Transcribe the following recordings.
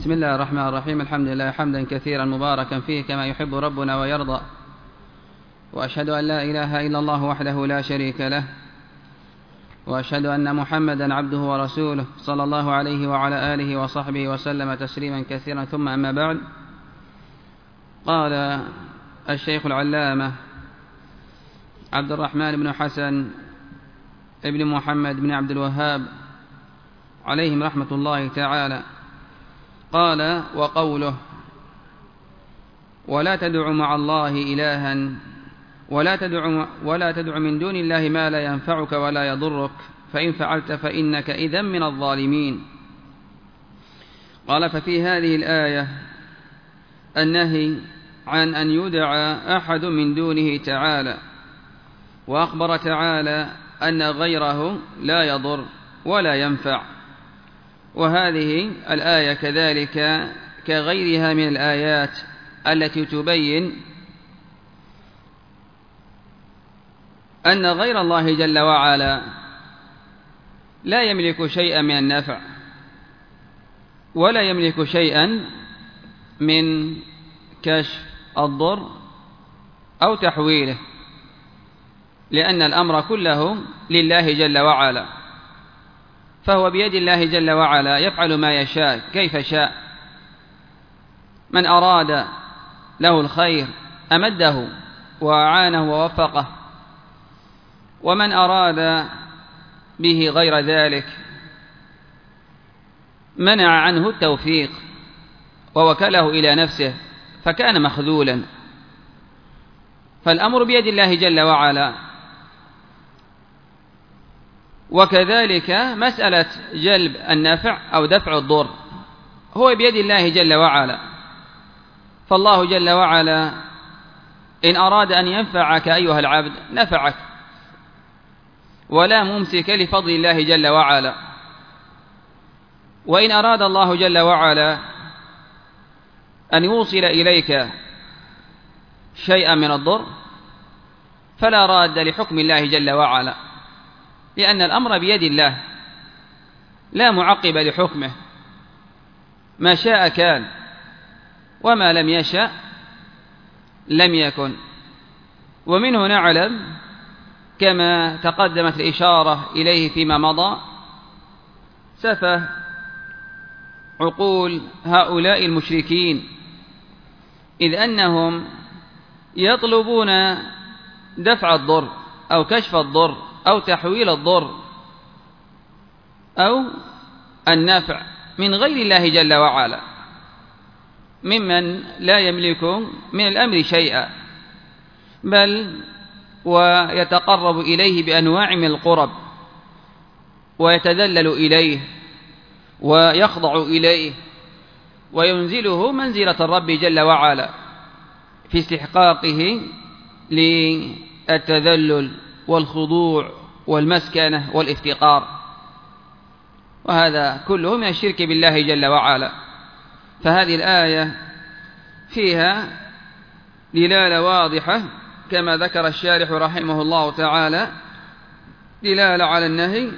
بسم الله الرحمن الرحيم. الحمد لله حمدا كثيرا مباركا فيه كما يحب ربنا ويرضى، وأشهد أن لا إله إلا الله وحده لا شريك له، وأشهد أن محمدا عبده ورسوله صلى الله عليه وعلى آله وصحبه وسلم تسليما كثيرا. ثم أما بعد، قال الشيخ العلامة عبد الرحمن بن حسن ابن محمد بن عبد الوهاب عليهم رحمة الله تعالى، قال: وقوله: ولا تدع مع الله إلها ولا تدع من دون الله ما لا ينفعك ولا يضرك، فإن فعلت فإنك إذن من الظالمين. قال: ففي هذه الآية النهي عن أن يدعى أحد من دونه تعالى، وأخبر تعالى أن غيره لا يضر ولا ينفع. وهذه الآية كذلك كغيرها من الآيات التي تبين أن غير الله جل وعلا لا يملك شيئا من النفع ولا يملك شيئا من كشف الضر أو تحويله، لأن الأمر كله لله جل وعلا، فهو بيد الله جل وعلا يفعل ما يشاء كيف شاء. من أراد له الخير أمده وأعانه ووفقه، ومن أراد به غير ذلك منع عنه التوفيق ووكله إلى نفسه فكان مخذولا. فالأمر بيد الله جل وعلا. وكذلك مسألة جلب النفع أو دفع الضر هو بيد الله جل وعلا، فالله جل وعلا إن أراد أن ينفعك أيها العبد نفعك، ولا ممسك لفضل الله جل وعلا. وإن أراد الله جل وعلا أن يوصل إليك شيئا من الضر فلا راد لحكم الله جل وعلا، لأن الأمر بيد الله لا معقب لحكمه، ما شاء كان وما لم يشأ لم يكن. ومنه نعلم كما تقدمت الإشارة إليه فيما مضى سفه عقول هؤلاء المشركين، إذ أنهم يطلبون دفع الضر أو كشف الضر أو تحويل الضر أو النفع من غير الله جل وعلا، ممن لا يملك من الأمر شيئا، بل ويتقرب إليه بأنواع من القرب ويتذلل إليه ويخضع إليه وينزله منزلة الرب جل وعلا في استحقاقه للتذلل والخضوع والمسكنة والافتقار، وهذا كله من الشرك بالله جل وعلا. فهذه الآية فيها دلالة واضحة كما ذكر الشارح رحمه الله تعالى، دلالة على النهي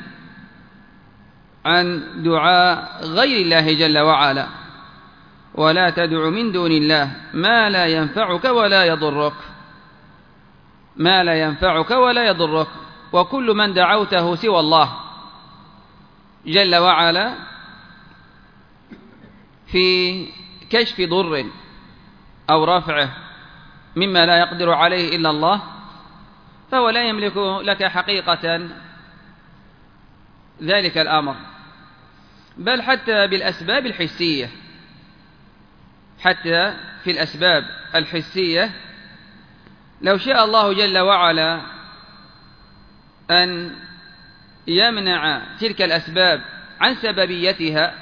عن دعاء غير الله جل وعلا، ولا تدع من دون الله ما لا ينفعك ولا يضرك، ما لا ينفعك ولا يضرك. وكل من دعوته سوى الله جل وعلا في كشف ضر أو رفعه مما لا يقدر عليه إلا الله، فهو لا يملك لك حقيقة ذلك الأمر، بل حتى بالأسباب الحسية، حتى في الأسباب الحسية لو شاء الله جل وعلا أن يمنع تلك الأسباب عن سببيتها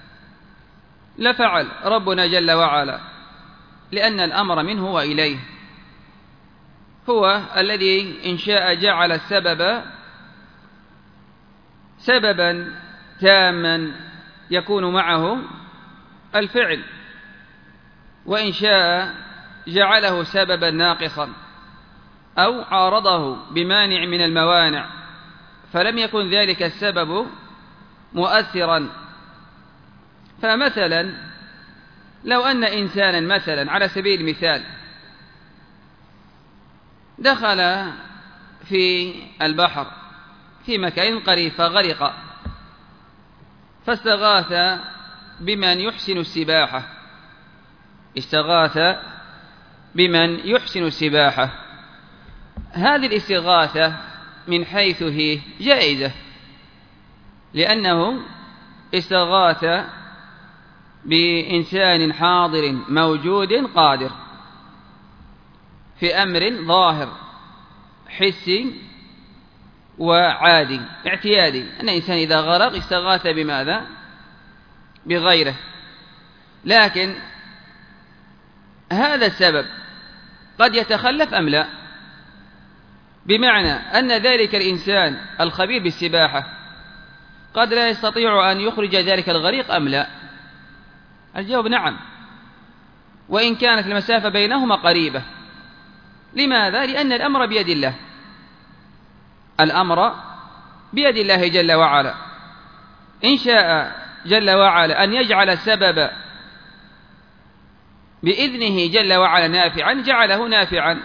لفعل ربنا جل وعلا، لأن الأمر منه وإليه، هو الذي إن شاء جعل السبب سببا تاما يكون معه الفعل، وإن شاء جعله سببا ناقصا أو عارضه بمانع من الموانع فلم يكن ذلك السبب مؤثرا. فمثلا لو أن إنسانا مثلا على سبيل المثال دخل في البحر في مكان قريب فغرق، فاستغاث بمن يحسن السباحة، استغاث بمن يحسن السباحة، هذه الاستغاثة من حيث هي جائزة، لأنه استغاث بإنسان حاضر موجود قادر في أمر ظاهر حسي وعادي اعتيادي، أن الإنسان إذا غرق استغاث بماذا؟ بغيره. لكن هذا السبب قد يتخلف أم لا؟ بمعنى أن ذلك الإنسان الخبير بالسباحة قد لا يستطيع أن يخرج ذلك الغريق أم لا؟ الجواب نعم، وإن كانت المسافة بينهما قريبة. لماذا؟ لأن الأمر بيد الله، الأمر بيد الله جل وعلا، إن شاء جل وعلا أن يجعل السبب بإذنه جل وعلا نافعا جعله نافعا،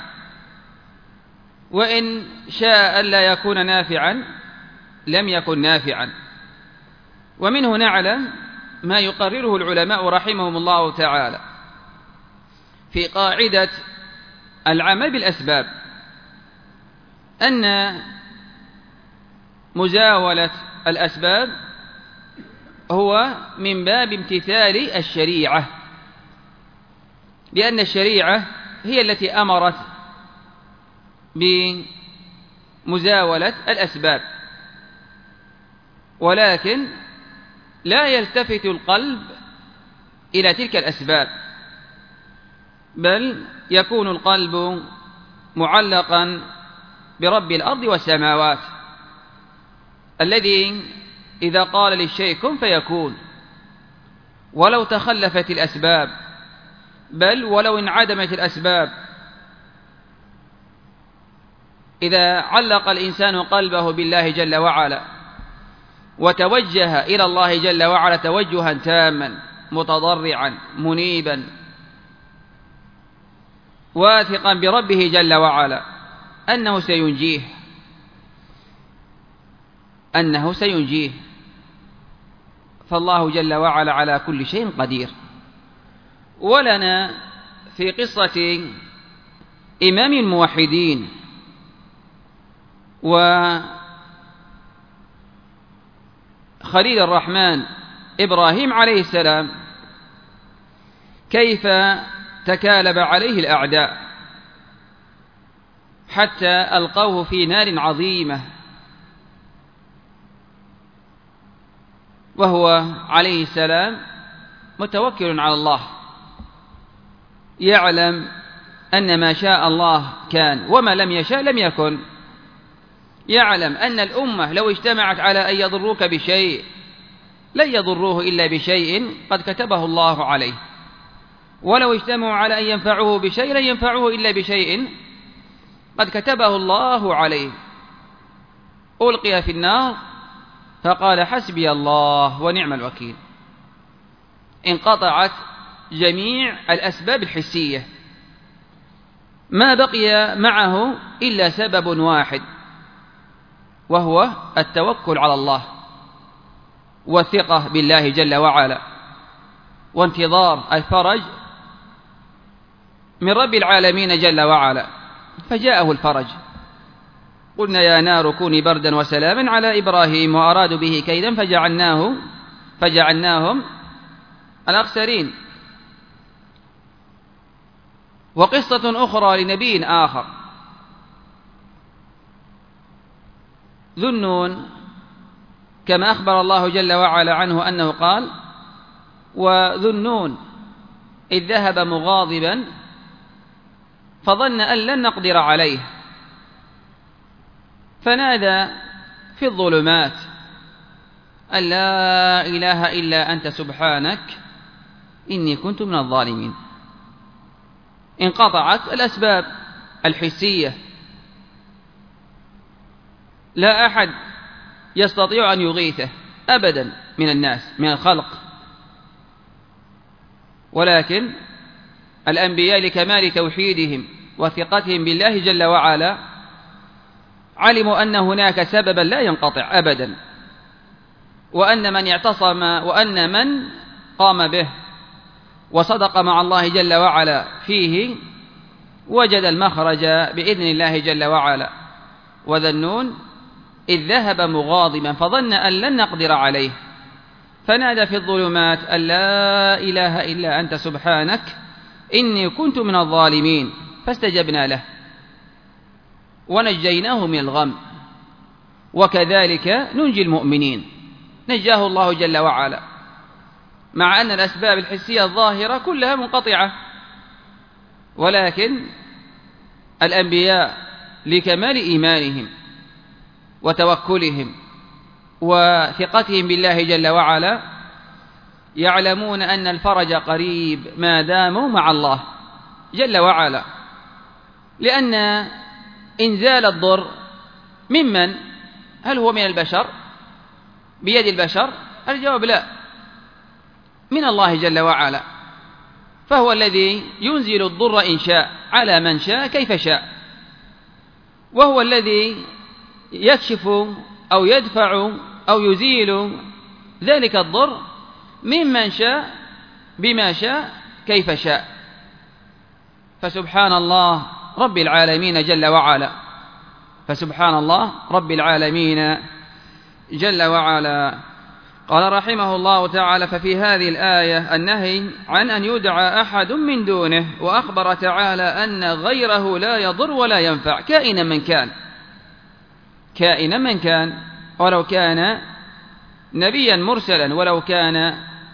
وإن شاء ألا يكون نافعا لم يكن نافعا. ومنه نعلم ما يقرره العلماء رحمهم الله تعالى في قاعدة العمل بالأسباب، أن مزاولة الأسباب هو من باب امتثال الشريعة، لأن الشريعة هي التي أمرت بمزاولة الأسباب، ولكن لا يلتفت القلب إلى تلك الأسباب، بل يكون القلب معلقا برب الأرض والسماوات، الذي إذا قال للشيء كن فيكون، ولو تخلفت الأسباب، بل ولو انعدمت الأسباب. إذا علق الإنسان قلبه بالله جل وعلا وتوجه إلى الله جل وعلا توجها تاما متضرعا منيبا واثقا بربه جل وعلا أنه سينجيه، فالله جل وعلا على كل شيء قدير. ولنا في قصة إمام الموحدين وخليل الرحمن إبراهيم عليه السلام كيف تكالب عليه الأعداء حتى ألقوه في نار عظيمة، وهو عليه السلام متوكل على الله، يعلم أن ما شاء الله كان وما لم يشاء لم يكن، يعلم أن الأمة لو اجتمعت على أن يضروك بشيء لن يضروه إلا بشيء قد كتبه الله عليه، ولو اجتمعوا على أن ينفعوه بشيء لن ينفعوه إلا بشيء قد كتبه الله عليه. ألقي في النار فقال حسبي الله ونعم الوكيل، انقطعت جميع الأسباب الحسية، ما بقي معه إلا سبب واحد، وهو التوكل على الله والثقة بالله جل وعلا وانتظار الفرج من رب العالمين جل وعلا، فجاءه الفرج. قلنا يا نار كوني بردا وسلاما على إبراهيم وأرادوا به كيدا فجعلناهم الأخسرين. وقصة أخرى لنبي آخر، ذو النون، كما أخبر الله جل وعلا عنه أنه قال وذو النون إذ ذهب مغاضبا فظن أن لن نقدر عليه فنادى في الظلمات أن لا إله إلا أنت سبحانك إني كنت من الظالمين. انقطعت الأسباب الحسية، لا أحد يستطيع أن يغيثه أبدا من الناس من الخلق، ولكن الأنبياء لكمال توحيدهم وثقتهم بالله جل وعلا علموا أن هناك سببا لا ينقطع أبدا، وأن من اعتصم وأن من قام به وصدق مع الله جل وعلا فيه وجد المخرج بإذن الله جل وعلا. وذا النون إذ ذهب مغاضبا فظن أن لن نقدر عليه فنادى في الظلمات أن لا إله إلا أنت سبحانك إني كنت من الظالمين فاستجبنا له ونجيناه من الغم وكذلك ننجي المؤمنين. نجاه الله جل وعلا مع أن الأسباب الحسية الظاهرة كلها منقطعة، ولكن الأنبياء لكمال إيمانهم وتوكلهم وثقتهم بالله جل وعلا يعلمون أن الفرج قريب ما داموا مع الله جل وعلا، لأن إنزال الضر ممن؟ هل هو من البشر بيد البشر؟ الجواب لا، من الله جل وعلا، فهو الذي ينزل الضر إن شاء على من شاء كيف شاء، وهو الذي يكشف أو يدفع أو يزيل ذلك الضر ممن شاء بما شاء كيف شاء. فسبحان الله رب العالمين جل وعلا، فسبحان الله رب العالمين جل وعلا. قال رحمه الله تعالى: ففي هذه الآية النهي عن أن يدعى أحد من دونه، وأخبر تعالى أن غيره لا يضر ولا ينفع كائنا من كان، كائنا من كان، ولو كان نبيا مرسلا، ولو كان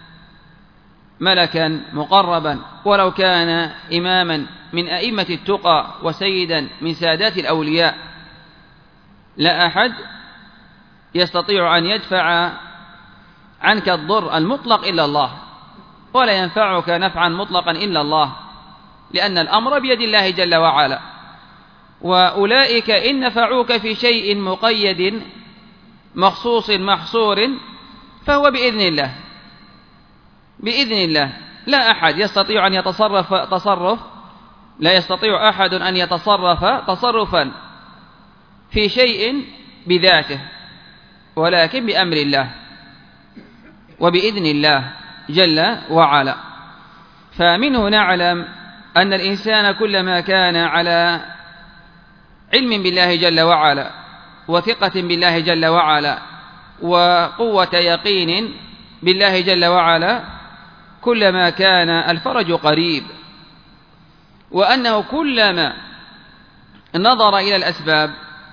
ملكا مقربا، ولو كان إماما من أئمة التقى وسيدا من سادات الأولياء، لا أحد يستطيع أن يدفع عنك الضر المطلق إلا الله، ولا ينفعك نفعا مطلقا إلا الله، لأن الأمر بيد الله جل وعلا. وأولئك إن نفعوك في شيء مقيد مخصوص محصور فهو بإذن الله، بإذن الله. لا أحد يستطيع أن يتصرف لا يستطيع أحد أن يتصرف تصرفا في شيء بذاته، ولكن بأمر الله وبإذن الله جل وعلا. فمنه نعلم أن الإنسان كلما كان على علم بالله جل وعلا وثقة بالله جل وعلا وقوة يقين بالله جل وعلا، كلما كان الفرج قريب، وأنه كلما نظر إلى الأسباب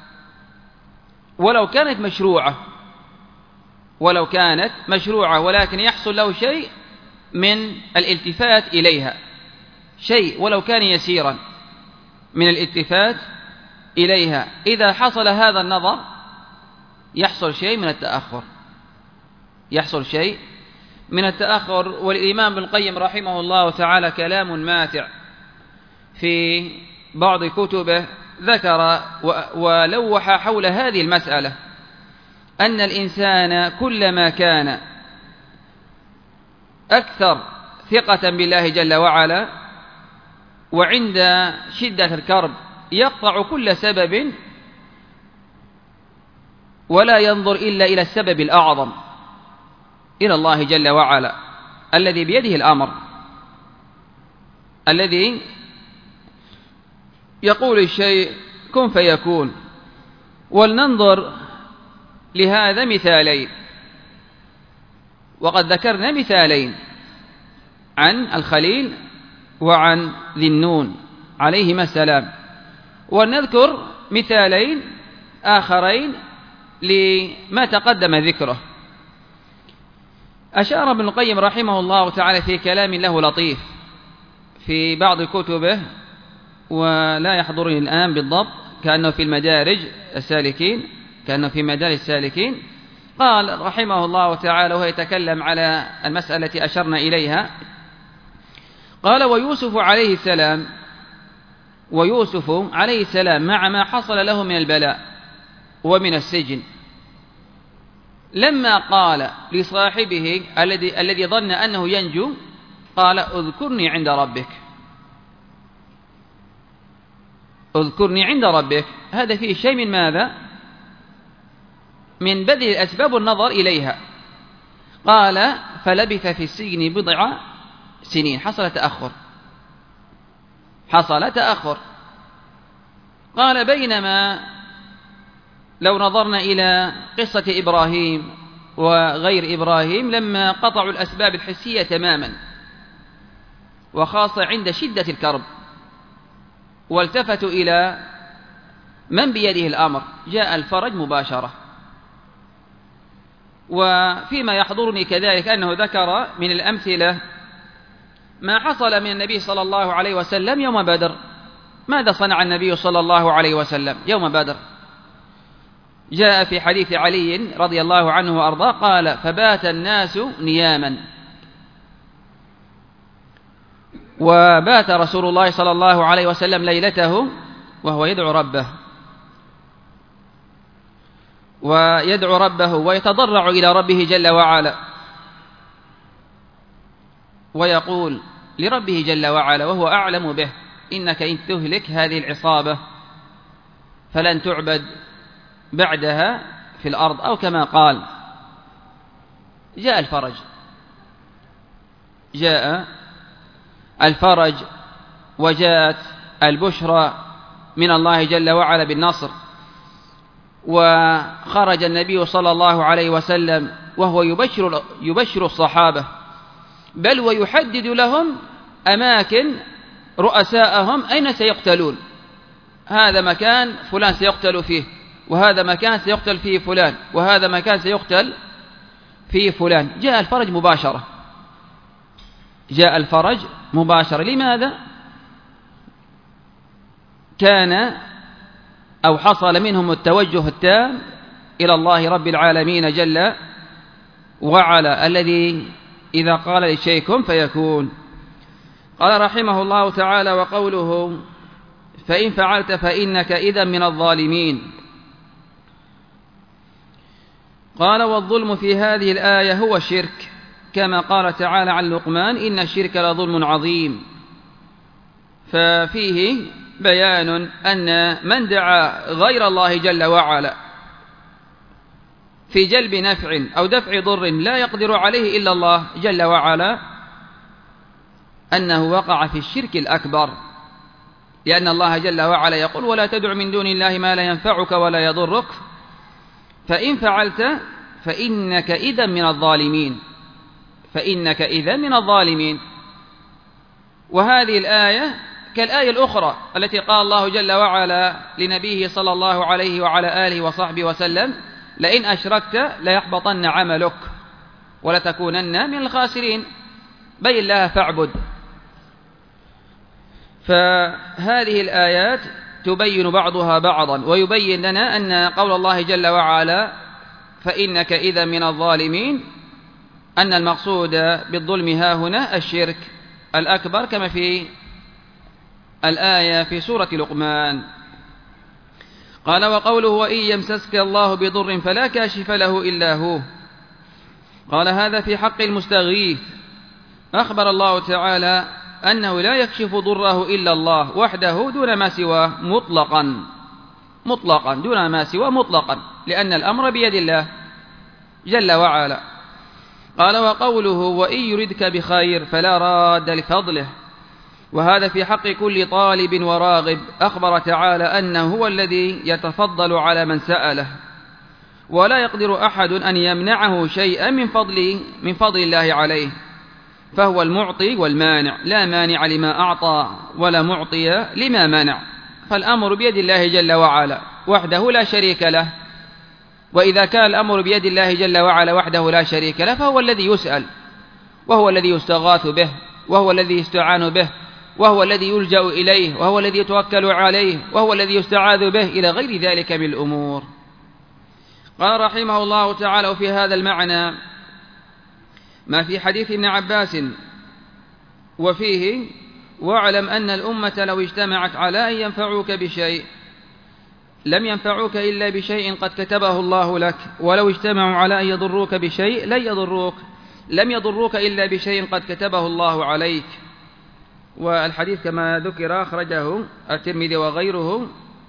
ولو كانت مشروعة ولكن يحصل له شيء من الالتفات إليها، شيء ولو كان يسيرا من الالتفات إليها، إذا حصل هذا النظر يحصل شيء من التأخر. والإمام ابن القيم رحمه الله تعالى كلام ماتع في بعض كتبه، ذكر ولوح حول هذه المسألة أن الإنسان كلما كان أكثر ثقة بالله جل وعلا وعند شدة الكرب يقطع كل سبب ولا ينظر إلا إلى السبب الأعظم، إلى الله جل وعلا الذي بيده الأمر، الذي يقول الشيء كن فيكون. ولننظر لهذا مثالين، وقد ذكرنا مثالين عن الخليل وعن ذي النون عليهما السلام، ونذكر مثالين آخرين لما تقدم ذكره. أشار ابن القيم رحمه الله تعالى في كلام له لطيف في بعض كتبه، ولا يحضرني الآن بالضبط، كأنه في مدارج السالكين، قال رحمه الله تعالى وهو يتكلم على المسألة التي أشرنا إليها، قال: ويوسف عليه السلام مع ما حصل له من البلاء ومن السجن، لما قال لصاحبه الذي ظن أنه ينجو قال اذكرني عند ربك، اذكرني عند ربك. هذا فيه شيء من ماذا؟ من بذل الأسباب والنظر إليها. قال فلبث في السجن بضع سنين. حصل تأخر. قال بينما لو نظرنا إلى قصة إبراهيم وغير إبراهيم لما قطعوا الأسباب الحسية تماما، وخاصة عند شدة الكرب، والتفتوا إلى من بيده الأمر، جاء الفرج مباشرة. وفيما يحضرني كذلك أنه ذكر من الأمثلة ما حصل من النبي صلى الله عليه وسلم يوم بدر. ماذا صنع النبي صلى الله عليه وسلم يوم بدر؟ جاء في حديث علي رضي الله عنه وأرضاه قال فبات الناس نياما، وبات رسول الله صلى الله عليه وسلم ليلته وهو يدعو ربه ويتضرع إلى ربه جل وعلا، ويقول لربه جل وعلا وهو أعلم به إنك إن تهلك هذه العصابة فلن تعبد بعدها في الأرض، أو كما قال. جاء الفرج وجاءت البشرى من الله جل وعلا بالنصر، وخرج النبي صلى الله عليه وسلم وهو يبشر الصحابة، بل ويحدد لهم أماكن رؤساءهم أين سيقتلون. هذا مكان فلان سيقتل فيه، وهذا مكان سيقتل فيه فلان، وهذا مكان سيقتل فيه فلان. جاء الفرج مباشرة. لماذا؟ كان أو حصل منهم التوجه التام إلى الله رب العالمين جل وعلا، الذي إذا قال لشيء كن فيكون. قال رحمه الله تعالى وقوله فإن فعلت فإنك إذا من الظالمين. قال والظلم في هذه الآية هو الشرك، كما قال تعالى عن لقمان إن الشرك لظلم عظيم. ففيه بيان أن من دعا غير الله جل وعلا في جلب نفع أو دفع ضر لا يقدر عليه إلا الله جل وعلا أنه وقع في الشرك الأكبر، لأن الله جل وعلا يقول ولا تدع من دون الله ما لا ينفعك ولا يضرك فإن فعلت فإنك إذا من الظالمين. وهذه الآية كالآية الأخرى التي قال الله جل وعلا لنبيه صلى الله عليه وعلى آله وصحبه وسلم لئن أشركت ليحبطن عملك ولتكونن من الخاسرين، بل الله فاعبد. فهذه الآيات تبين بعضها بعضا، ويبين لنا أن قول الله جل وعلا فإنك إذا من الظالمين أن المقصود بالظلم ها هنا الشرك الأكبر، كما في الآية في سورة لقمان. قال وقوله وإن يمسسك الله بضر فلا كاشف له إلا هو. قال هذا في حق المستغيث. أخبر الله تعالى أنه لا يكشف ضره إلا الله وحده دون ما سواه مطلقا دون ما سواه مطلقا، لأن الأمر بيد الله جل وعلا. قال وقوله وإن يردك بخير فلا راد لفضله. وهذا في حق كل طالب وراغب. أخبر تعالى أنه هو الذي يتفضل على من سأله، ولا يقدر أحد أن يمنعه شيئا من فضل الله عليه، فهو المعطي والمانع، لا مانع لما أعطى ولا معطي لما منع، فالأمر بيد الله جل وعلا وحده لا شريك له. وإذا كان الأمر بيد الله جل وعلا وحده لا شريك له فهو الذي يسأل، وهو الذي يستغاث به، وهو الذي يستعان به، وهو الذي يلجأ إليه، وهو الذي يتوكل عليه، وهو الذي يستعاذ به، إلى غير ذلك من الأمور. قال رحمه الله تعالى وفي هذا المعنى ما في حديث ابن عباس وفيه واعلم أن الأمة لو اجتمعت على أن ينفعوك بشيء لم ينفعوك إلا بشيء قد كتبه الله لك، ولو اجتمعوا على أن يضروك بشيء لن يضروك لم يضروك إلا بشيء قد كتبه الله عليك. والحديث كما ذكر أخرجه الترمذي وغيره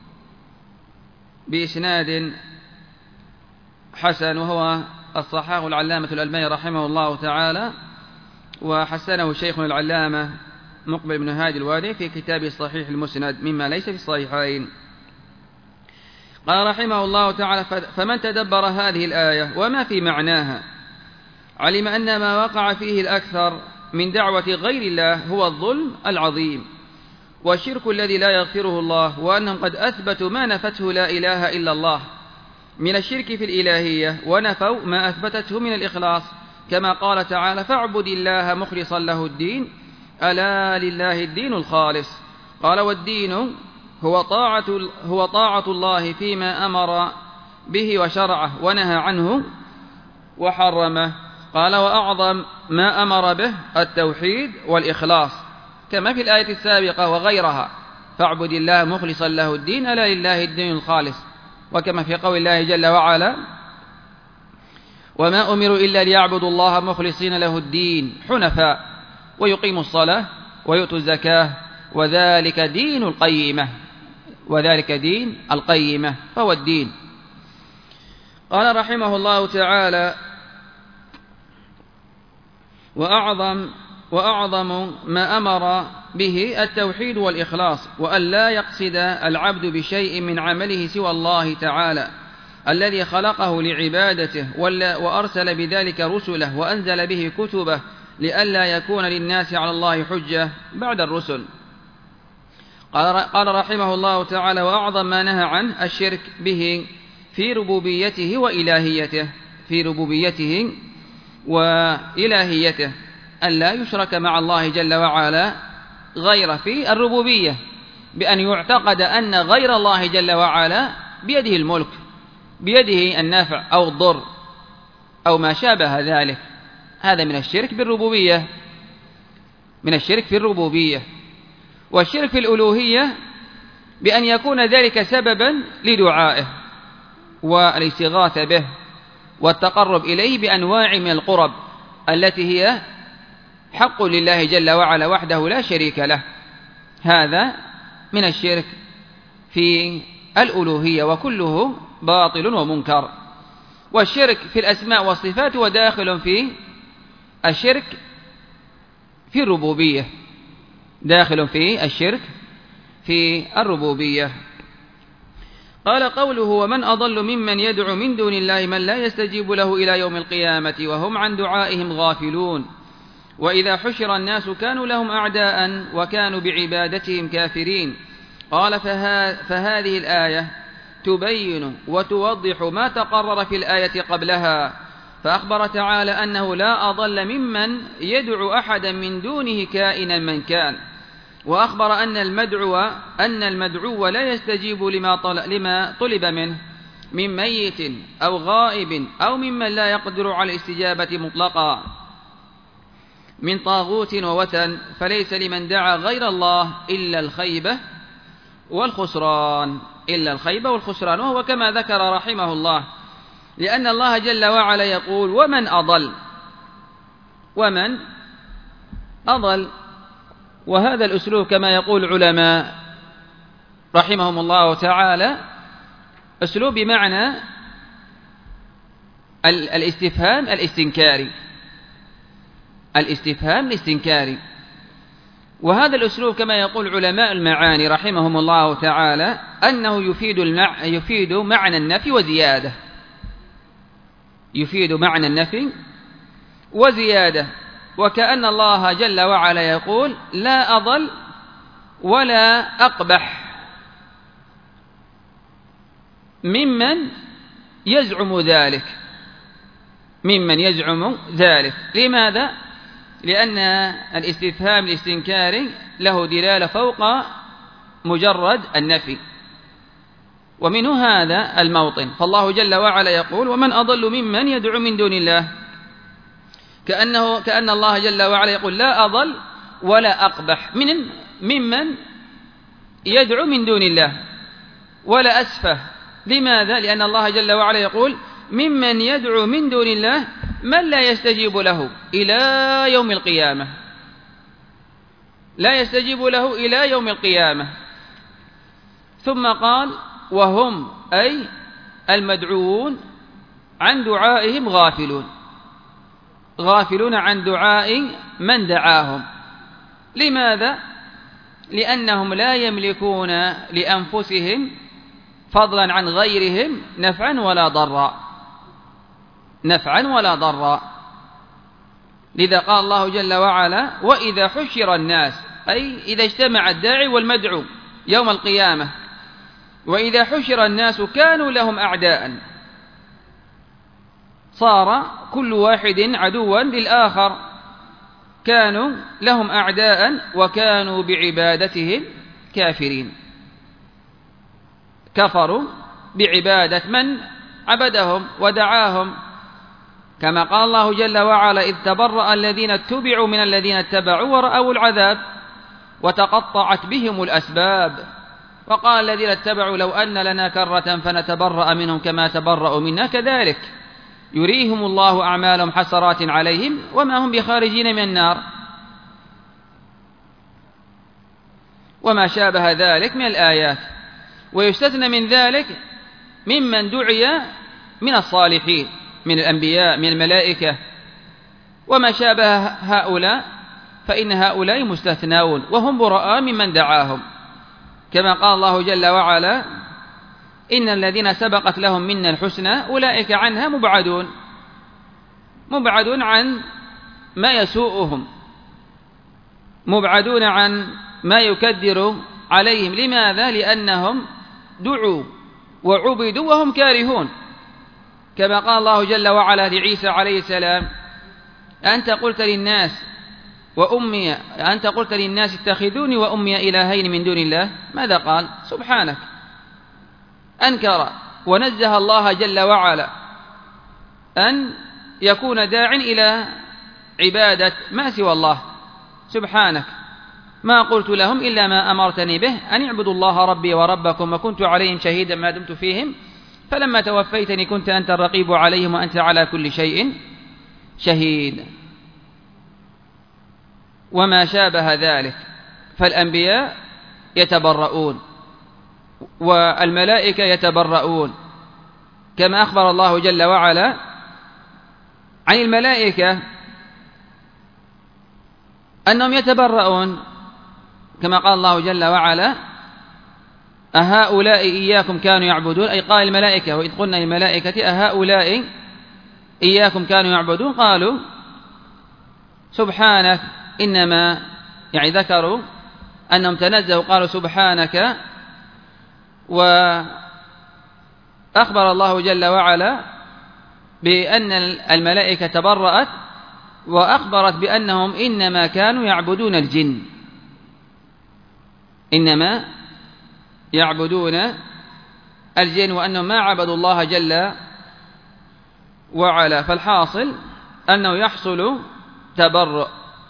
بإسناد حسن، وهو الصحاح العلامة الألباني رحمه الله تعالى، وحسنه شيخنا العلامة مقبل بن هادي الوادي في كتابه الصحيح المسند مما ليس في الصحيحين. قال رحمه الله تعالى: فمن تدبر هذه الآية وما في معناها علم أن ما وقع فيه الأكثر من دعوة غير الله هو الظلم العظيم والشرك الذي لا يغفره الله، وأنهم قد أثبتوا ما نفته لا إله إلا الله من الشرك في الإلهية، ونفوا ما أثبتته من الإخلاص، كما قال تعالى: فاعبد الله مخلصا له الدين ألا لله الدين الخالص. قال: والدين هو طاعة الله فيما أمر به وشرعه ونهى عنه وحرمه. قال: وأعظم ما أمر به التوحيد والإخلاص، كما في الآية السابقة وغيرها: فاعبد الله مخلصا له الدين ألا لله الدين الخالص، وكما في قول الله جل وعلا: وما أمروا إلا ليعبدوا الله مخلصين له الدين حنفاء ويقيموا الصلاة ويؤتوا الزكاة وذلك دين القيمة، فهو الدين. قال رحمه الله تعالى: وأعظم ما أمر به التوحيد والإخلاص، وأن لا يقصد العبد بشيء من عمله سوى الله تعالى الذي خلقه لعبادته، وأرسل بذلك رسله وأنزل به كتبه لئلا يكون للناس على الله حجة بعد الرسل. قال رحمه الله تعالى: وأعظم ما نهى عنه الشرك به في ربوبيته وإلهيته، أن لا يشرك مع الله جل وعلا غير في الربوبية، بأن يعتقد أن غير الله جل وعلا بيده الملك، بيده النفع أو الضر أو ما شابه ذلك. هذا من الشرك في الربوبية. والشرك في الألوهية بأن يكون ذلك سببا لدعائه والاستغاثة به والتقرب إليه بأنواع من القرب التي هي حق لله جل وعلا وحده لا شريك له. هذا من الشرك في الألوهية، وكله باطل ومنكر. والشرك في الأسماء والصفات وداخل في الشرك في الربوبية. قال قوله: ومن أضل ممن يدعو من دون الله من لا يستجيب له إلى يوم القيامة وهم عن دعائهم غافلون، وإذا حشر الناس كانوا لهم أعداء وكانوا بعبادتهم كافرين. قال: فهذه الآية تبين وتوضح ما تقرر في الآية قبلها، فأخبر تعالى أنه لا أضل ممن يدعو أحدا من دونه كائنا من كان، وأخبر أن المدعو لا يستجيب لما طلب منه من ميت أو غائب أو ممن لا يقدر على الاستجابة مطلقا من طاغوت ووثن، فليس لمن دعا غير الله إلا الخيبة والخسران، وهو كما ذكر رحمه الله، لأن الله جل وعلا يقول: ومن أضل. وهذا الأسلوب كما يقول العلماء رحمهم الله تعالى أسلوب بمعنى الاستفهام الاستنكاري. وهذا الأسلوب كما يقول علماء المعاني رحمهم الله تعالى أنه يفيد معنى النفي وزيادة، وكأن الله جل وعلا يقول: لا أضل ولا أقبح ممن يزعم ذلك. لماذا؟ لأن الاستفهام الاستنكاري له دلالة فوق مجرد النفي، ومنه هذا الموطن. فالله جل وعلا يقول: ومن أضل ممن يدعو من دون الله، كأن الله جل وعلا يقول: لا أضل ولا أقبح ممن يدعو من دون الله، ولا أسفه. لماذا؟ لأن الله جل وعلا يقول: ممن يدعو من دون الله من لا يستجيب له إلى يوم القيامة، لا يستجيب له إلى يوم القيامة. ثم قال وهم أي المدعوون عن دعائهم غافلون، غافلون عن دعاء من دعاهم. لماذا؟ لأنهم لا يملكون لأنفسهم فضلا عن غيرهم نفعا ولا ضرا، نفعا ولا ضرا. لذا قال الله جل وعلا وإذا حشر الناس، أي إذا اجتمع الداعي والمدعو يوم القيامة، وإذا حشر الناس كانوا لهم أعداء، صار كل واحد عدوا للآخر، كانوا لهم أعداء وكانوا بعبادتهم كافرين، كفروا بعبادة من عبدهم ودعاهم. كما قال الله جل وعلا إذ تبرأ الذين اتبعوا من الذين اتبعوا ورأوا العذاب وتقطعت بهم الأسباب. وقال الذين اتبعوا لو أن لنا كرة فنتبرأ منهم كما تبرأوا منا كذلك يريهم الله أعمالهم حسرات عليهم وما هم بخارجين من النار، وما شابه ذلك من الآيات. ويستثنى من ذلك ممن دعي من الصالحين من الأنبياء من الملائكة وما شابه هؤلاء، فإن هؤلاء مستثنون وهم براء ممن دعاهم. كما قال الله جل وعلا إن الذين سبقت لهم منا الحسنى أولئك عنها مبعدون، مبعدون عن ما يسوءهم، مبعدون عن ما يكدر عليهم. لماذا؟ لأنهم دعوا وعبدوا وهم كارهون. كما قال الله جل وعلا لعيسى عليه السلام أنت قلت للناس اتخذوني وأمي إلهين من دون الله، ماذا قال؟ سبحانك، أنكر ونزه الله جل وعلا أن يكون داع إلى عبادة ما سوى الله. سبحانك ما قلت لهم إلا ما أمرتني به أن اعبدوا الله ربي وربكم وكنت عليهم شهيدا ما دمت فيهم فلما توفيتني كنت أنت الرقيب عليهم وأنت على كل شيء شهيد. وما شابه ذلك. فالأنبياء يتبرؤون والملائكة يتبرؤون، كما أخبر الله جل وعلا عن الملائكة أنهم يتبرؤون، كما قال الله جل وعلا أهؤلاء إياكم كانوا يعبدون، أي قال الملائكة وإذ قلنا للملائكة أهؤلاء إياكم كانوا يعبدون قالوا سبحانك، إنما يعني ذكروا أنهم تنزهوا قالوا سبحانك. وأخبر الله جل وعلا بأن الملائكة تبرأت وأخبرت بأنهم إنما كانوا يعبدون الجن، إنما يعبدون الجن وأنهم ما عبدوا الله جل وعلا. فالحاصل أنه يحصل تبرؤ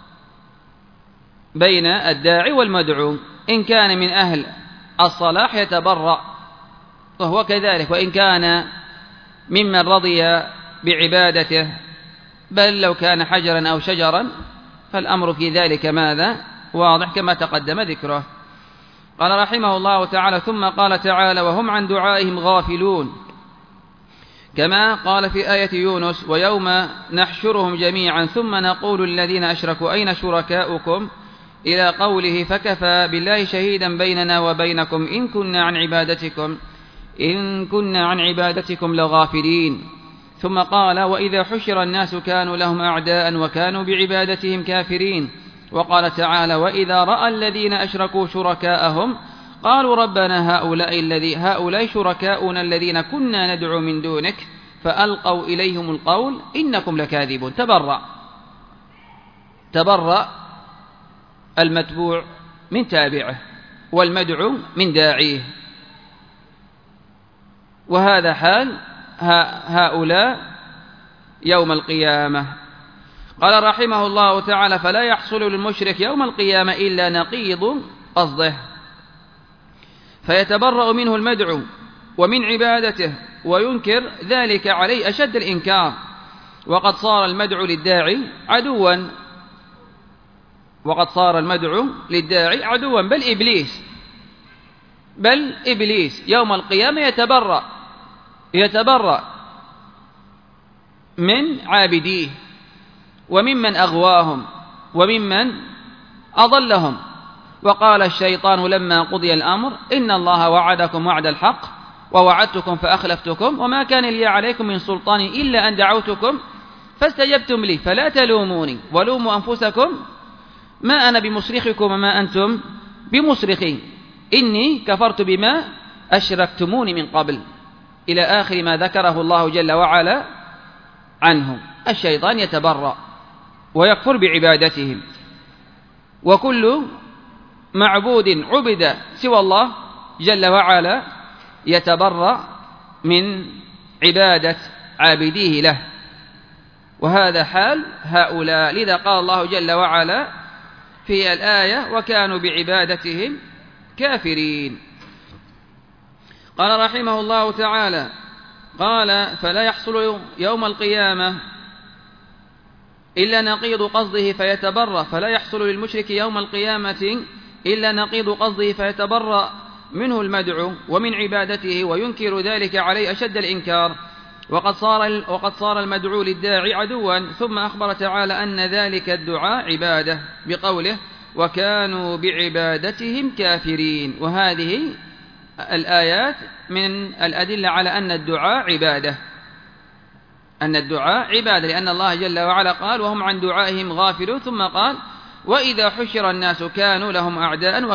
بين الداعي والمدعو، إن كان من أهل الصلاح يتبرأ وهو كذلك، وإن كان ممن رضي بعبادته بل لو كان حجرا أو شجرا فالأمر في ذلك ماذا؟ واضح كما تقدم ذكره. قال رحمه الله تعالى ثم قال تعالى وهم عن دعائهم غافلون، كما قال في آية يونس ويوم نحشرهم جميعا ثم نقول الذين أشركوا أين شركاؤكم إلى قوله فكفى بالله شهيدا بيننا وبينكم إن كنا عن عبادتكم لغافلين. ثم قال وإذا حشر الناس كانوا لهم أعداء وكانوا بعبادتهم كافرين. وقال تعالى وإذا رأى الذين أشركوا شركاءهم قالوا ربنا هؤلاء شركاؤنا الذين كنا ندعو من دونك فألقوا إليهم القول إنكم لكاذبون. تبرأ المتبوع من تابعه والمدعو من داعيه، وهذا حال هؤلاء يوم القيامة. قال رحمه الله تعالى فلا يحصل للمشرك يوم القيامة إلا نقيض قصده، فيتبرأ منه المدعو ومن عبادته وينكر ذلك عليه أشد الإنكار، وقد صار المدعو للداعي عدوا، بل إبليس يوم القيامة يتبرأ من عابديه وممن أغواهم وممن أضلهم. وقال الشيطان لما قضي الأمر إن الله وعدكم وعد الحق ووعدتكم فأخلفتكم وما كان لي عليكم من سلطان إلا أن دعوتكم فاستجبتم لي فلا تلوموني ولوموا أنفسكم ما أنا بمصرخكم وما أنتم بمصرخي إني كفرت بما أشركتموني من قبل، إلى آخر ما ذكره الله جل وعلا عنهم. الشيطان يتبرأ ويكفر بعبادتهم، وكل معبود عبد سوى الله جل وعلا يتبرأ من عبادة عابديه له، وهذا حال هؤلاء. لذا قال الله جل وعلا في الآية وكانوا بعبادتهم كافرين. قال رحمه الله تعالى قال فلا يحصل يوم القيامة إلا نقيض قصده فيتبرأ، فلا يحصل للمشرك يوم القيامة إلا نقيض قصده فيتبرأ منه المدعو ومن عبادته وينكر ذلك عليه أشد الإنكار، وقد صار المدعو للداعي عدوا. ثم أخبر تعالى أن ذلك الدعاء عبادة بقوله وكانوا بعبادتهم كافرين. وهذه الآيات من الأدلة على أن الدعاء عبادة، لأن الله جل وعلا قال وهم عن دعائهم غافلون، ثم قال وإذا حشر الناس كانوا لهم أعداء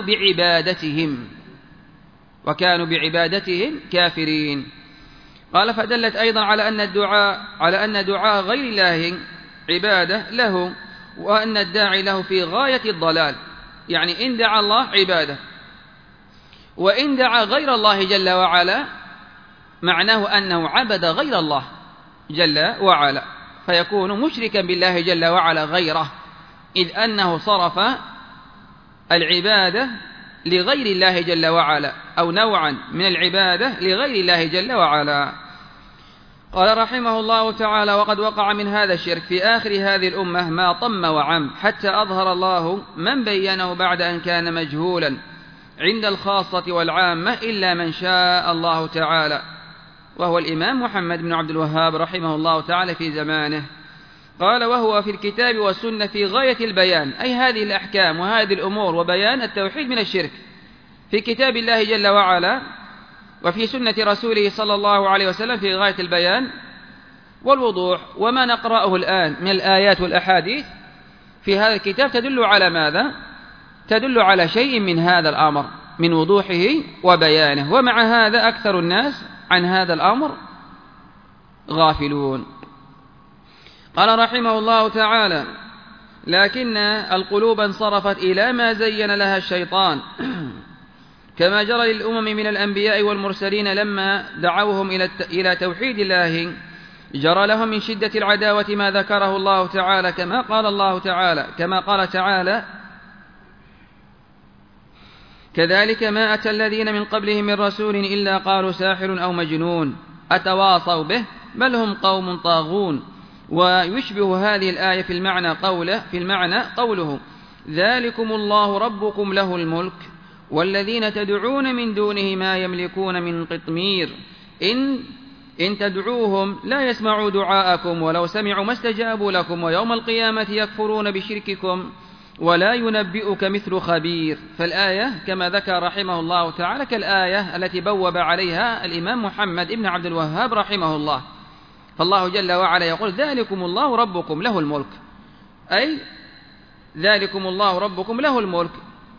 وكانوا بعبادتهم كافرين. قال فدلت أيضا على أن دعاء غير الله عبادة له، وأن الداعي له في غاية الضلال، يعني إن دعا الله عبادة، وإن دعا غير الله جل وعلا معناه أنه عبد غير الله جل وعلا، فيكون مشركا بالله جل وعلا غيره، إذ أنه صرف العبادة لغير الله جل وعلا، أو نوعا من العبادة لغير الله جل وعلا. قال رحمه الله تعالى وقد وقع من هذا الشرك في آخر هذه الأمة ما طم وعم، حتى أظهر الله من بينه بعد أن كان مجهولا عند الخاصة والعامة إلا من شاء الله تعالى، وهو الإمام محمد بن عبد الوهاب رحمه الله تعالى في زمانه. قال وهو في الكتاب والسنة في غاية البيان، أي هذه الأحكام وهذه الأمور وبيان التوحيد من الشرك في كتاب الله جل وعلا وفي سنة رسوله صلى الله عليه وسلم في غاية البيان والوضوح. وما نقرأه الآن من الآيات والأحاديث في هذا الكتاب تدل على ماذا؟ تدل على شيء من هذا الأمر من وضوحه وبيانه، ومع هذا أكثر الناس عن هذا الأمر غافلون. قال رحمه الله تعالى لكن القلوب انصرفت إلى ما زين لها الشيطان كما جرى للأمم من الأنبياء والمرسلين لما دعوهم إلى توحيد الله جرى لهم من شدة العداوة ما ذكره الله تعالى، كما قال تعالى كذلك ما أتى الذين من قبلهم من رسول إلا قالوا ساحر أو مجنون أتواصوا به بل هم قوم طاغون. ويشبه هذه الآية في المعنى قوله ذلكم الله ربكم له الملك والذين تدعون من دونه ما يملكون من قطمير إن تدعوهم لا يسمعوا دعاءكم ولو سمعوا ما استجابوا لكم ويوم القيامة يكفرون بشرككم ولا ينبئك مثل خبير. فالآية كما ذكر رحمه الله تعالى كالآية التي بوب عليها الإمام محمد بن عبد الوهاب رحمه الله. فالله جل وعلا يقول ذلكم الله ربكم له الملك، أي ذلكم الله ربكم له الملك،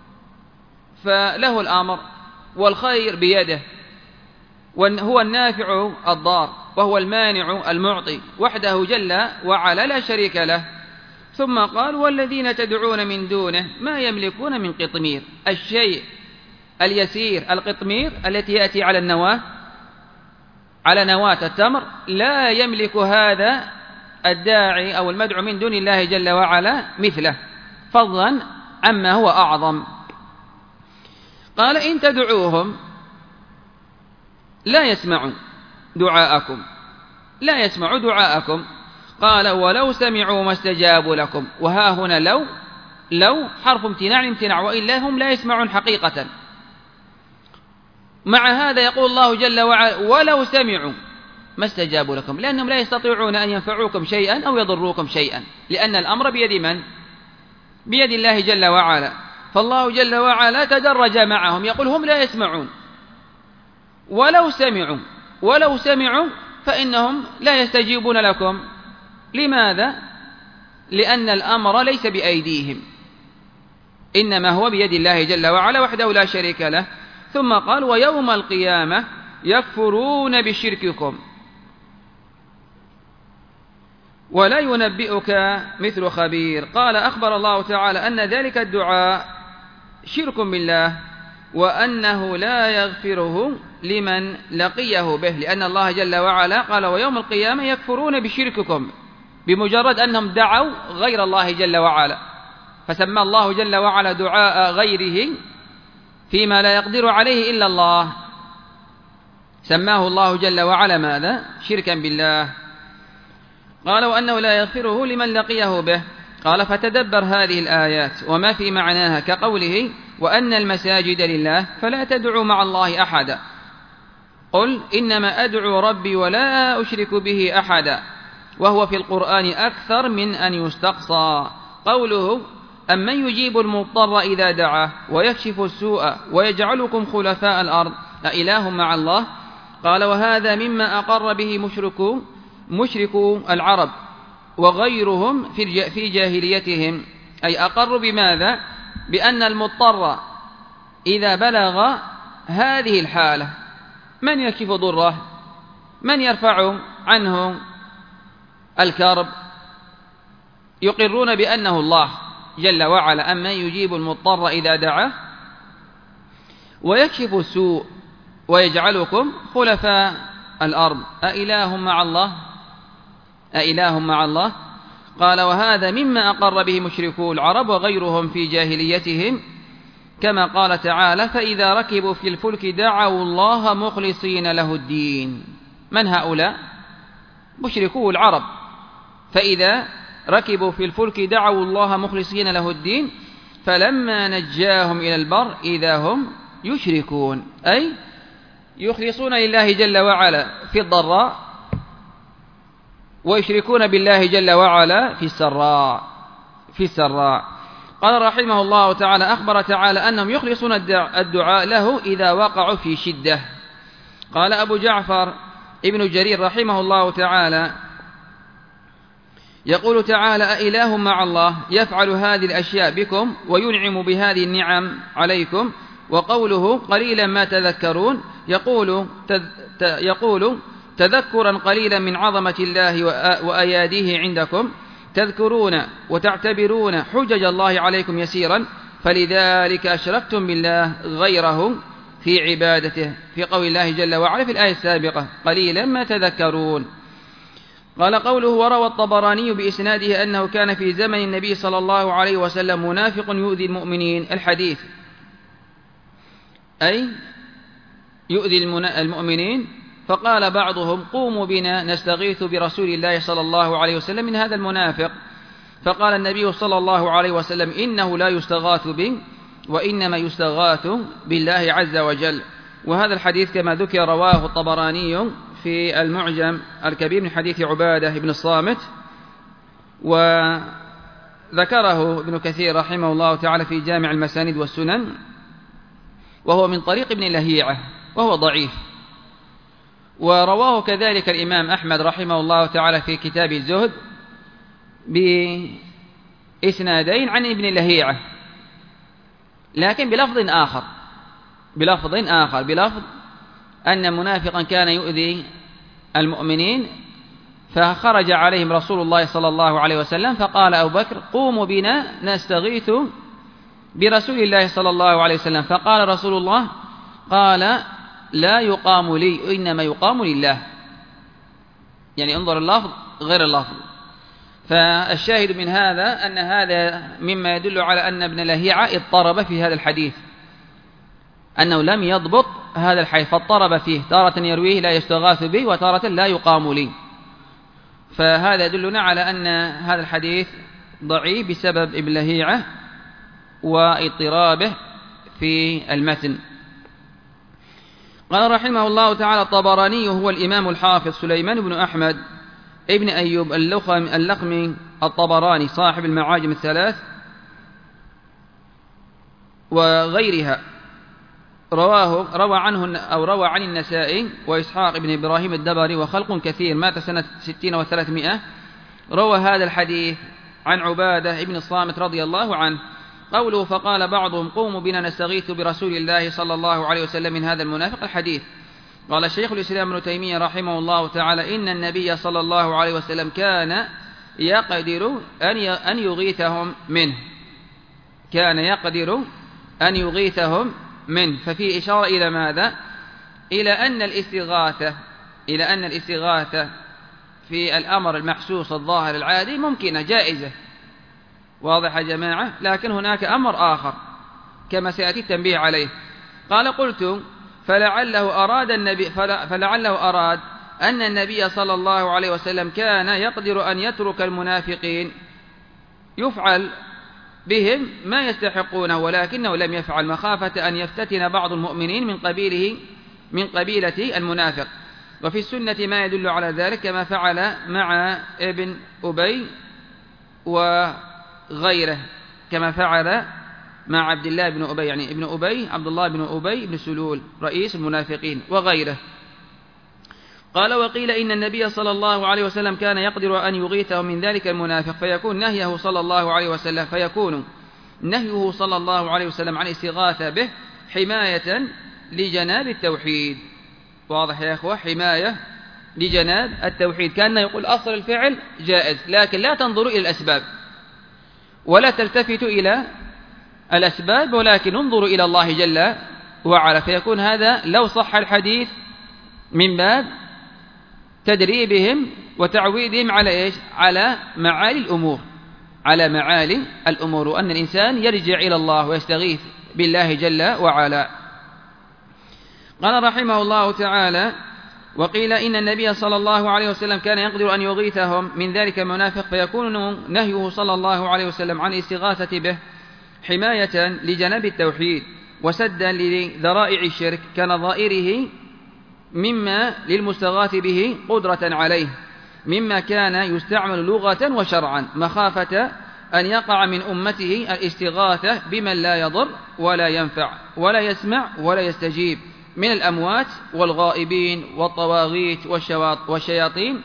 فله الأمر والخير بيده، وهو النافع الضار وهو المانع المعطي وحده جل وعلا لا شريك له. ثم قال والذين تدعون من دونه ما يملكون من قطمير، الشيء اليسير القطمير التي يأتي على النواة على نواة التمر لا يملك هذا الداعي أو المدعو من دون الله جل وعلا مثله، فضلا عما هو أعظم. قال إن تدعوهم لا يسمعوا دعاءكم قال ولو سمعوا ما استجابوا لكم. وها هنا لو حرف امتناع وإلا هم لا يسمعون حقيقة. مع هذا يقول الله جل وعلا ولو سمعوا ما استجابوا لكم، لأنهم لا يستطيعون أن ينفعوكم شيئا أو يضروكم شيئا، لأن الأمر بيد من؟ بيد الله جل وعلا. فالله جل وعلا تدرج معهم، يقول هم لا يسمعون. ولو سمعوا فإنهم لا يستجيبون لكم. لماذا؟ لأن الأمر ليس بأيديهم، إنما هو بيد الله جل وعلا وحده لا شريك له. ثم قال ويوم القيامة يكفرون بشرككم ولا ينبئك مثل خبير. قال أخبر الله تعالى أن ذلك الدعاء شرك بالله، وأنه لا يغفره لمن لقيه به، لأن الله جل وعلا قال ويوم القيامة يكفرون بشرككم، بمجرد أنهم دعوا غير الله جل وعلا، فسمى الله جل وعلا دعاء غيره فيما لا يقدر عليه إلا الله، سماه الله جل وعلا ماذا؟ شركا بالله. قال وأنه لا يغفره لمن لقيه به. قال فتدبر هذه الآيات وما في معناها، كقوله وأن المساجد لله فلا تدعوا مع الله أحدا، قل إنما أدعو ربي ولا أشرك به أحدا، وهو في القرآن أكثر من أن يستقصى. قوله أمن يجيب المضطر إذا دعاه ويكشف السوء ويجعلكم خلفاء الأرض أإله مع الله. قال وهذا مما أقر به مشركو العرب وغيرهم في جاهليتهم، أي أقروا بماذا؟ بأن المضطر إذا بلغ هذه الحالة من يكشف ضره؟ من يرفع عنه الكرب؟ يقرون بأنه الله جل وعلا، أمن يجيب المضطر إذا دعاه ويكشف السوء ويجعلكم خلفاء الأرض أإله مع الله؟ أإله مع الله. قال وهذا مما أقر به مشركو العرب وغيرهم في جاهليتهم، كما قال تعالى فإذا ركبوا في الفلك دعوا الله مخلصين له الدين. من هؤلاء؟ مشركو العرب. فإذا ركبوا في الفلك دعوا الله مخلصين له الدين فلما نجاهم إلى البر إذا هم يشركون، أي يخلصون لله جل وعلا في الضراء ويشركون بالله جل وعلا في السراء. قال رحمه الله تعالى أخبر تعالى أنهم يخلصون الدعاء له إذا وقعوا في شدة. قال أبو جعفر ابن جرير رحمه الله تعالى يقول تعالى أإله مع الله يفعل هذه الأشياء بكم وينعم بهذه النعم عليكم. وقوله قليلا ما تذكرون يقول تذكرا قليلا من عظمة الله وأياديه عندكم، تذكرون وتعتبرون حجج الله عليكم يسيرا، فلذلك أشركتم بالله غيره في عبادته، في قول الله جل وعلا في الآية السابقة قليلا ما تذكرون. قال قوله وروى الطبراني بإسناده أنه كان في زمن النبي صلى الله عليه وسلم منافق يؤذي المؤمنين، الحديث أي يؤذي المؤمنين، فقال بعضهم قوموا بنا نستغيث برسول الله صلى الله عليه وسلم من هذا المنافق، فقال النبي صلى الله عليه وسلم إنه لا يستغاث به وإنما يستغاث بالله عز وجل. وهذا الحديث كما ذكر رواه الطبراني في المعجم الكبير من حديث عبادة بن الصامت، وذكره ابن كثير رحمه الله تعالى في جامع المسانيد والسنن، وهو من طريق ابن لهيعة وهو ضعيف. ورواه كذلك الإمام أحمد رحمه الله تعالى في كتاب الزهد بإسنادين عن ابن لهيعة، لكن بلفظ آخر بلفظ أن منافقا كان يؤذي المؤمنين، فخرج عليهم رسول الله صلى الله عليه وسلم فقال أبو بكر قوموا بنا نستغيث برسول الله صلى الله عليه وسلم، فقال رسول الله قال لا يقام لي إنما يقام لله، يعني انظر اللفظ غير اللفظ. فالشاهد من هذا أن هذا مما يدل على أن ابن لهيعة اضطرب في هذا الحديث، أنه لم يضبط هذا الحديث فاضطرب فيه، تارة يرويه لا يستغاث به وتارة لا يقام لي. فهذا يدلنا على أن هذا الحديث ضعيف بسبب إبلهيعه واضطرابه في المتن. قال رحمه الله تعالى: الطبراني هو الإمام الحافظ سليمان بن أحمد ابن أيوب اللخمي الطبراني صاحب المعاجم الثلاث وغيرها، روى عن النسائي وإسحاق بن إبراهيم الدبري وخلق كثير، مات سنة 60 و300. روى هذا الحديث عن عبادة بن الصامت رضي الله عنه. قوله: فقال بعضهم قوموا بنا نستغيث برسول الله صلى الله عليه وسلم من هذا المنافق. الحديث. قال الشيخ الإسلام ابن تيمية رحمه الله تعالى: إن النبي صلى الله عليه وسلم كان يقدر أن يغيثهم منه، كان يقدر أن يغيثهم منه. ففي إشارة إلى ماذا؟ إلى أن الاستغاثة في الأمر المحسوس الظاهر العادي ممكنة جائزة، واضح يا جماعة، لكن هناك أمر آخر كما سيأتي التنبيه عليه. قال: قلت فلعله أراد أن النبي صلى الله عليه وسلم كان يقدر أن يترك المنافقين يفعل بهم ما يستحقونه، ولكنه لم يفعل مخافة أن يفتتن بعض المؤمنين من قبيلة المنافق. وفي السنة ما يدل على ذلك، كما فعل مع ابن أبي وغيره، كما فعل مع عبد الله بن أبي، يعني ابن أبي عبد الله بن أبي بن سلول رئيس المنافقين وغيره. قال: وقيل إن النبي صلى الله عليه وسلم كان يقدر أن يغيثه من ذلك المنافق، فيكون نهيه صلى الله عليه وسلم عن الاستغاثة به حماية لجناب التوحيد. واضح يا أخوة؟ حماية لجناب التوحيد، كان يقول أصل الفعل جائز، لكن لا تنظروا إلى الأسباب ولا تلتفتوا إلى الأسباب، ولكن انظروا إلى الله جل وعلا. فيكون هذا لو صح الحديث من باب تدريبهم وتعويدهم على إيش؟ على معالي الأمور، وأن الإنسان يرجع إلى الله ويستغيث بالله جل وعلا. قال رحمه الله تعالى: وقيل إن النبي صلى الله عليه وسلم كان يقدر أن يغيثهم من ذلك المنافق، فيكون نهيه صلى الله عليه وسلم عن الاستغاثة به حماية لجناب التوحيد وسدا لذرائع الشرك كنظائره مما للمستغاث به قدرة عليه، مما كان يستعمل لغة وشرعا، مخافة أن يقع من أمته الاستغاثة بمن لا يضر ولا ينفع ولا يسمع ولا يستجيب من الأموات والغائبين والطواغيت والشياطين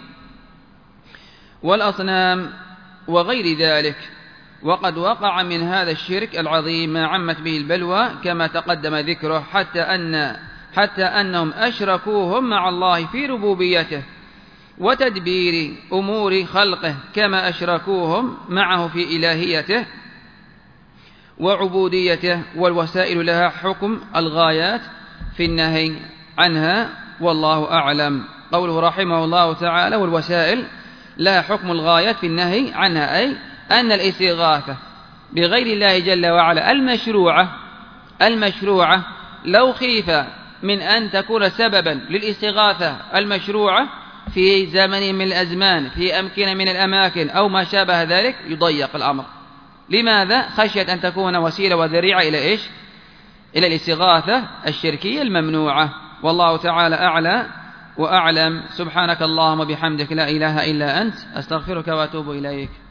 والأصنام وغير ذلك. وقد وقع من هذا الشرك العظيم ما عمت به البلوى كما تقدم ذكره، حتى أنهم أشركوهم مع الله في ربوبيته وتدبير أمور خلقه، كما أشركوهم معه في إلهيته وعبوديته، والوسائل لها حكم الغايات في النهي عنها، والله أعلم. قوله رحمه الله تعالى: والوسائل لها حكم الغايات في النهي عنها، أي أن الاستغاثة بغير الله جل وعلا المشروعة لو خيف من أن تكون سببا للاستغاثة المشروعة في زمن من الأزمان في أمكنة من الأماكن أو ما شابه ذلك يضيق الأمر. لماذا؟ خشية أن تكون وسيلة وذريعة إلى إيش؟ إلى الاستغاثة الشركية الممنوعة. والله تعالى أعلى وأعلم. سبحانك اللهم وبحمدك لا إله إلا أنت، أستغفرك وأتوب إليك.